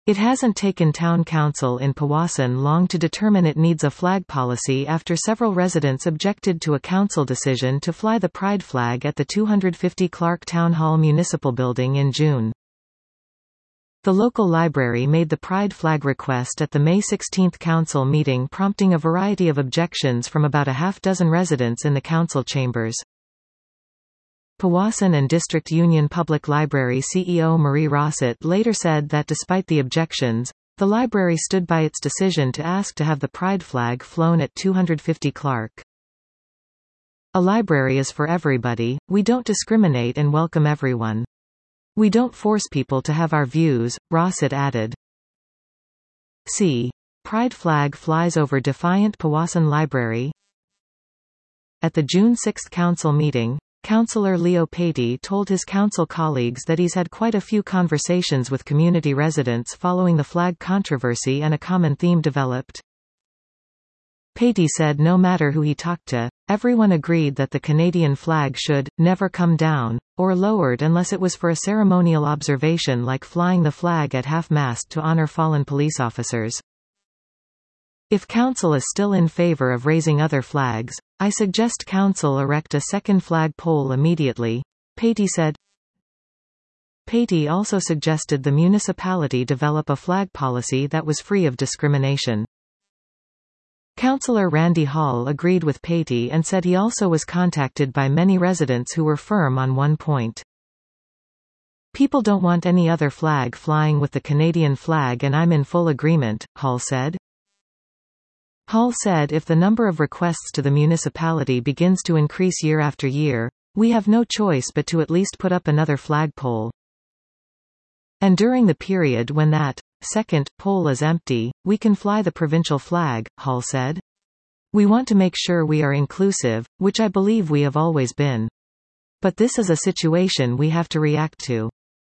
It hasn't taken town council in Powassan long to determine it needs a flag policy after several residents objected to a council decision to fly the pride flag at the 250 Clark Town Hall Municipal Building in June. The local library made the pride flag request at the May 16 council meeting, prompting a variety of objections from about a half-dozen residents in the council chambers. Powassan and District Union Public Library CEO Marie Rossett later said that despite the objections, the library stood by its decision to ask to have the pride flag flown at 250 Clark. A library is for everybody, we don't discriminate and welcome everyone. We don't force people to have our views, Rossett added. Pride flag flies over defiant Powassan Library. At the June 6 council meeting, Councillor Leo Patey told his council colleagues that he's had quite a few conversations with community residents following the flag controversy and a common theme developed. Patey said no matter who he talked to, everyone agreed that the Canadian flag should never come down, or lowered unless it was for a ceremonial observation like flying the flag at half-mast to honour fallen police officers. If council is still in favour of raising other flags, I suggest council erect a second flag pole immediately, Patey said. Patey also suggested the municipality develop a flag policy that was free of discrimination. Councillor Randy Hall agreed with Patey and said he also was contacted by many residents who were firm on one point. People don't want any other flag flying with the Canadian flag, and I'm in full agreement, Hall said. Hall said if the number of requests to the municipality begins to increase year after year, we have no choice but to at least put up another flagpole. And during the period when that second pole is empty, we can fly the provincial flag, Hall said. We want to make sure we are inclusive, which I believe we have always been. But this is a situation we have to react to.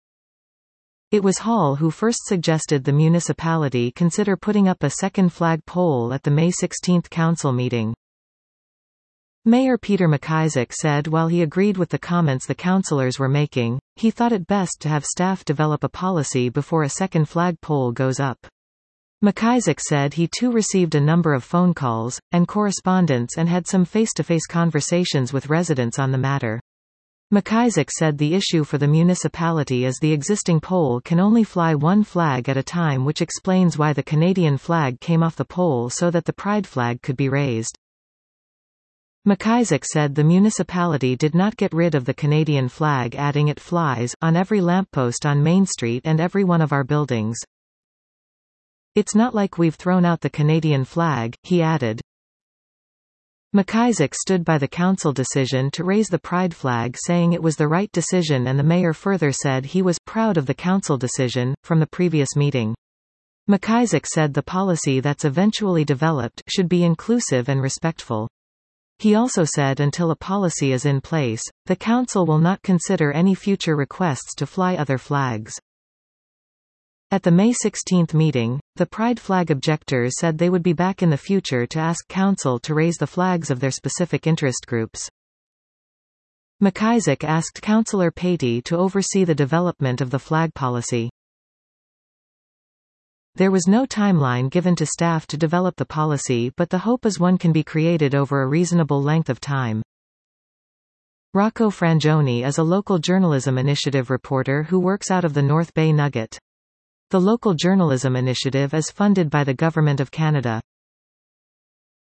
It was Hall who first suggested the municipality consider putting up a second flag pole at the May 16 council meeting. Mayor Peter McIsaac said while he agreed with the comments the councillors were making, he thought it best to have staff develop a policy before a second flag pole goes up. McIsaac said he too received a number of phone calls, and correspondence and had some face-to-face conversations with residents on the matter. McIsaac said the issue for the municipality is the existing pole can only fly one flag at a time, which explains why the Canadian flag came off the pole so that the pride flag could be raised. McIsaac said the municipality did not get rid of the Canadian flag, adding it flies on every lamppost on Main Street and every one of our buildings. It's not like we've thrown out the Canadian flag, he added. McIsaac stood by the council decision to raise the pride flag, saying it was the right decision, and the mayor further said he was proud of the council decision from the previous meeting. McIsaac said the policy that's eventually developed should be inclusive and respectful. He also said until a policy is in place, the council will not consider any future requests to fly other flags. At the May 16 meeting, the pride flag objectors said they would be back in the future to ask council to raise the flags of their specific interest groups. McIsaac asked Councillor Patey to oversee the development of the flag policy. There was no timeline given to staff to develop the policy, but the hope is one can be created over a reasonable length of time. Rocco Frangioni is a local journalism initiative reporter who works out of the North Bay Nugget. The local journalism initiative is funded by the Government of Canada.